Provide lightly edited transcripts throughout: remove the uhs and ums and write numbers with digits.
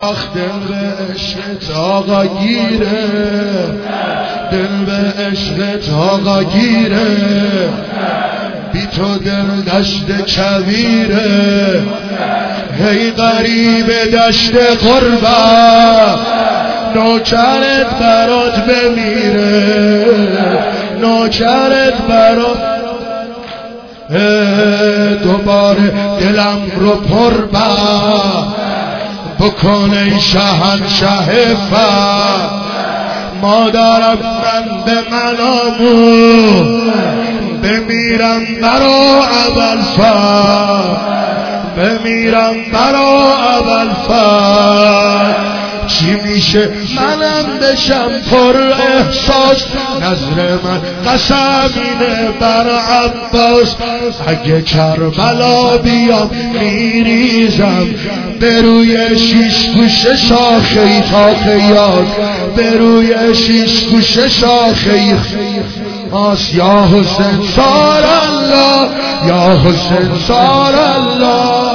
دل به عشقت آقا گیره، دل به عشقت آقا گیره، بی تو دل دشت کویره، هی غریب دشت قربت نوکرت برات بمیره، نوکرت برات دوباره دلم رو پر بکن ای شهنشه فر، مادرم من به منامو بمیرم برا ابوالفضل، بمیرم برا ابوالفضل. چی میشه منم بشم پر احساس، نظر من قسمینه بر عباس، اگه کربلا بیام میریزم به روی شیش گوشه شاخه تا یاد، به روی شیش گوشه شاخه آس. یا حسین سار الله، یا حسین سار الله،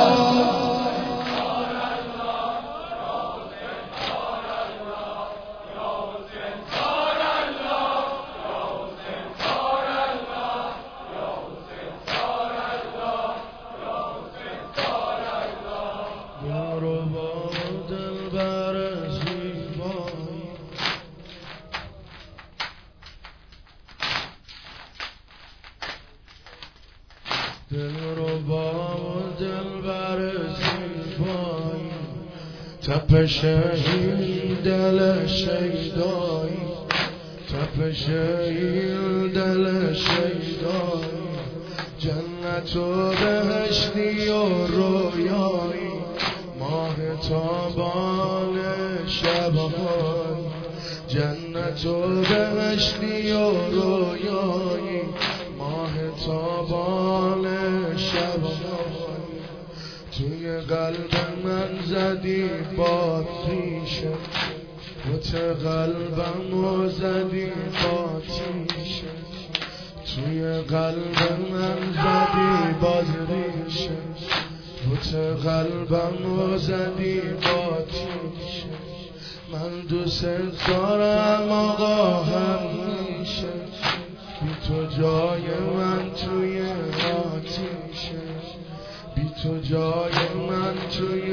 دل رو با دل بر زیبایی، تپش این دل شیدایی، تپش این دل شیدایی، جنت و بهشتی و رویایی، ماه تابان شبهای، جنت و بهشتی و رویایی، ماه تابان شبهای. توی قلب من زدی باتیشه، بوت قلبمو زدی باتیشه، توی قلب من زدی باتیشه، بوت قلبمو زدی باتیشه. من دوست دارم آقا همیشه، بی تو جای من توی آتیشه، بی تو جای من توی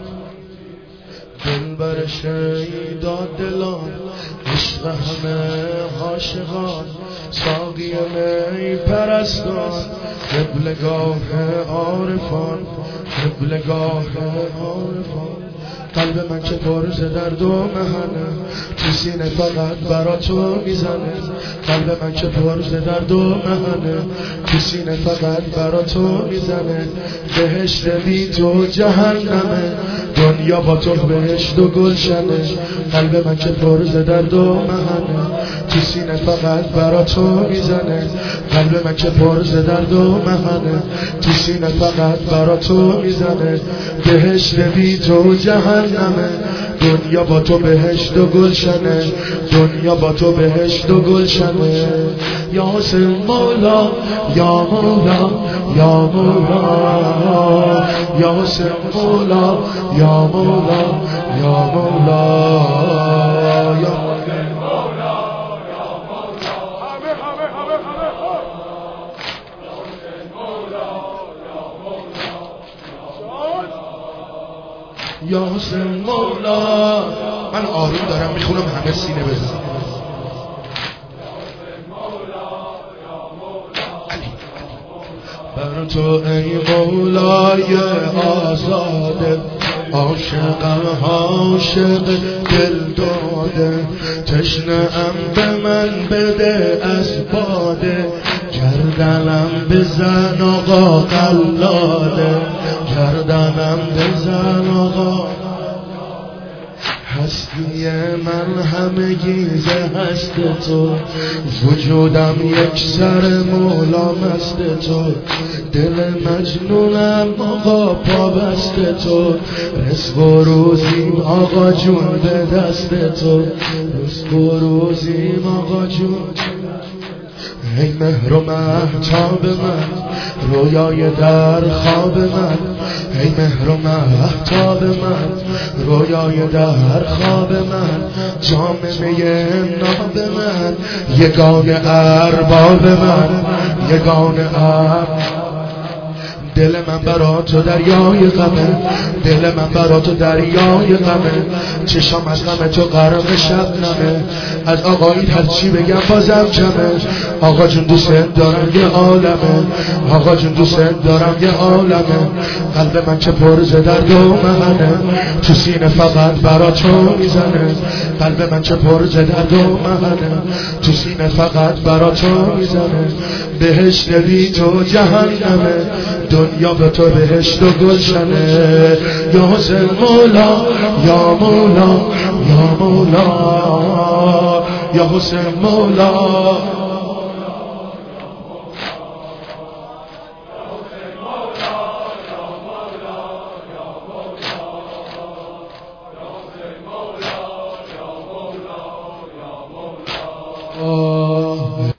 دل بر شیدا دلان، عشق همه عاشقان، ساقی می پرستان، قبلگاه عارفان، قبلگاه عارفان. قلب من که پرز درد و مهنه، تو سینه فقط برا تو میزنه، قلب من که پرز درد و مهنه، تو سینه فقط برا تو میزنه. بهشت بی تو جهنمه، دنیا با تو بهشت و گلشنه، قلب من که پرز درد و مهنه، تو سینه فقط برا تو میزنه، قلب من که پرز درد و مهنه، تو سینه فقط برا تو میزنه. بهشت بی تو جهنمه، دنیا با تو بهشت و گلشنه، دنیا با تو بهشت و گلشنه. یا حسین مولا، یا مولا، یا مولا، یا حسین مولا، یا مولا، یا مولا، یا یا حسین مولا. من آروم دارم میخونم همه سینه بزن. بر تو ای مولای آزاده، عاشقم عاشق دل داده، تشنه ام به من بده از باده، گردنم بزن آقا قلاده، گردنم بزن آقا. هستی من همه گیزه هست تو، وجودم یک سر مولا مست تو، دل مجنونم آقا پا بست تو، رزق و روزیم آقا جون به دست تو، رزق و روزیم آقا جون. ای مهر و مهتاب من، رویای در خواب من. ای مهر و مهتاب من، رویای در خواب من. جام می ناب من، یگانه ارباب من، یگانه دل من برا تو دریای غمه، دل من برا تو دریای غمه. چشام از غم تو غرق شبنمه، از آقایید هرچی بگم بازم کمه. آقا جون دوست دارم یه عالمه، آقا جون دوست دارم یه عالمه. قلب من که پر ز درد و محنه، تو سینه فقط برا تو میزنه. قلب من که پر ز درد و محنه، تو سینه فقط برا تو میزنه. بهشت بی تو جهنمه، دنیا به تو بهشت و گلشنه. یا حسین مولا، یا مولا، یا مولا، یا حسین مولا.